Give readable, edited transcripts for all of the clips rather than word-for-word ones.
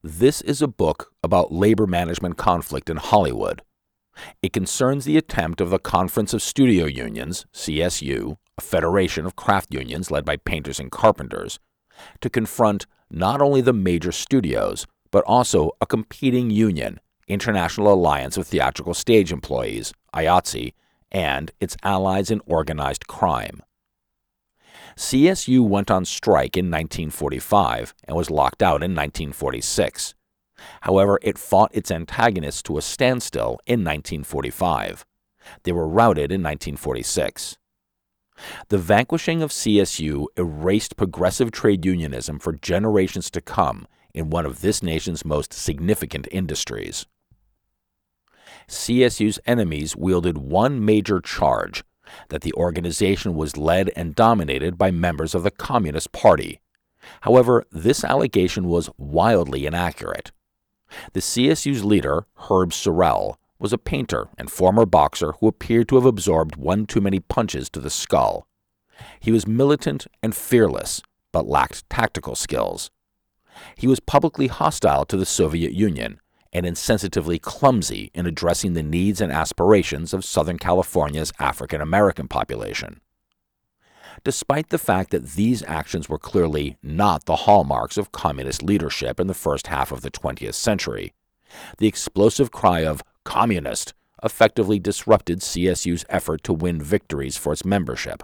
This is a book about labor management conflict in Hollywood. It concerns the attempt of the Conference of Studio Unions, CSU, a federation of craft unions led by painters and carpenters, to confront not only the major studios, but also a competing union, International Alliance of Theatrical Stage Employees, IATSE, and its allies in organized crime. CSU went on strike in 1945 and was locked out in 1946. However, it fought its antagonists to a standstill in 1945. They were routed in 1946. The vanquishing of CSU erased progressive trade unionism for generations to come in one of this nation's most significant industries. CSU's enemies wielded one major charge: that the organization was led and dominated by members of the Communist Party. However, this allegation was wildly inaccurate. The CSU's leader, Herb Sorrell, was a painter and former boxer who appeared to have absorbed one too many punches to the skull. He was militant and fearless, but lacked tactical skills. He was publicly hostile to the Soviet Union and insensitively clumsy in addressing the needs and aspirations of Southern California's African American population. Despite the fact that these actions were clearly not the hallmarks of communist leadership in the first half of the 20th century, the explosive cry of "communist" effectively disrupted CSU's effort to win victories for its membership.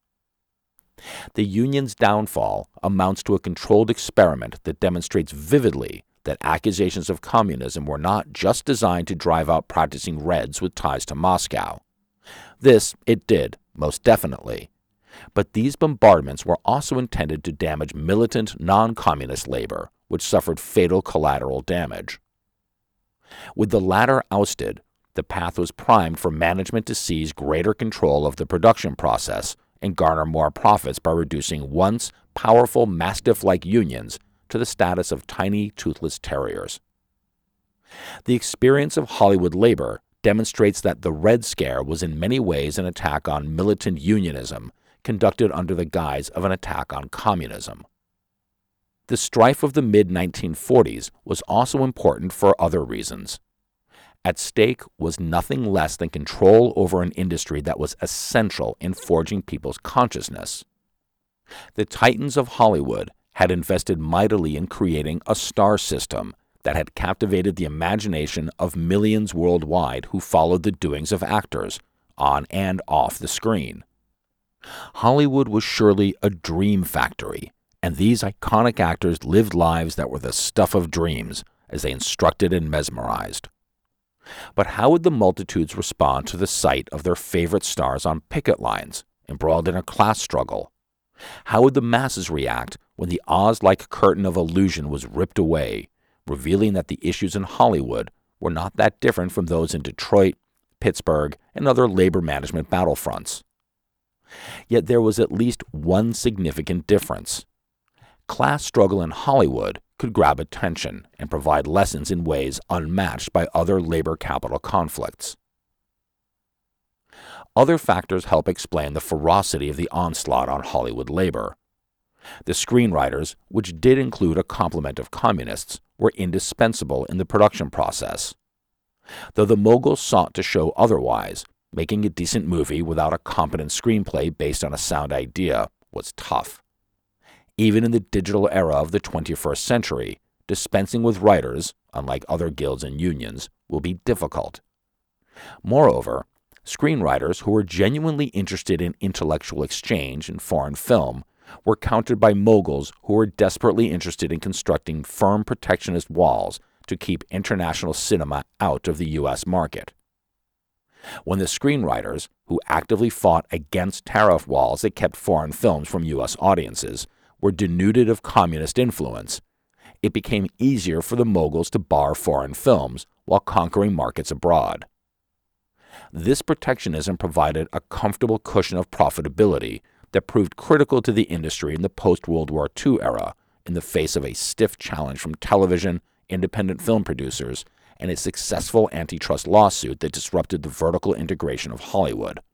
The union's downfall amounts to a controlled experiment that demonstrates vividly that accusations of communism were not just designed to drive out practicing Reds with ties to Moscow. This it did, most definitely. But these bombardments were also intended to damage militant, non-communist labor, which suffered fatal collateral damage. With the latter ousted, the path was primed for management to seize greater control of the production process and garner more profits by reducing once powerful Mastiff-like unions to the status of tiny, toothless terriers. The experience of Hollywood labor demonstrates that the Red Scare was in many ways an attack on militant unionism conducted under the guise of an attack on communism. The strife of the mid-1940s was also important for other reasons. At stake was nothing less than control over an industry that was essential in forging people's consciousness. The titans of Hollywood had invested mightily in creating a star system that had captivated the imagination of millions worldwide who followed the doings of actors on and off the screen. Hollywood was surely a dream factory, and these iconic actors lived lives that were the stuff of dreams as they instructed and mesmerized. But how would the multitudes respond to the sight of their favorite stars on picket lines, embroiled in a class struggle? How would the masses react when the Oz-like curtain of illusion was ripped away, revealing that the issues in Hollywood were not that different from those in Detroit, Pittsburgh, and other labor management battlefronts? Yet there was at least one significant difference. Class struggle in Hollywood could grab attention and provide lessons in ways unmatched by other labor capital conflicts. Other factors help explain the ferocity of the onslaught on Hollywood labor. The screenwriters, which did include a complement of communists, were indispensable in the production process. Though the moguls sought to show otherwise, making a decent movie without a competent screenplay based on a sound idea was tough. Even in the digital era of the 21st century, dispensing with writers, unlike other guilds and unions, will be difficult. Moreover, screenwriters who were genuinely interested in intellectual exchange in foreign film were countered by moguls who were desperately interested in constructing firm protectionist walls to keep international cinema out of the U.S. market. When the screenwriters, who actively fought against tariff walls that kept foreign films from U.S. audiences, were denuded of communist influence, it became easier for the moguls to bar foreign films while conquering markets abroad. This protectionism provided a comfortable cushion of profitability that proved critical to the industry in the post-World War II era in the face of a stiff challenge from television, independent film producers, and a successful antitrust lawsuit that disrupted the vertical integration of Hollywood.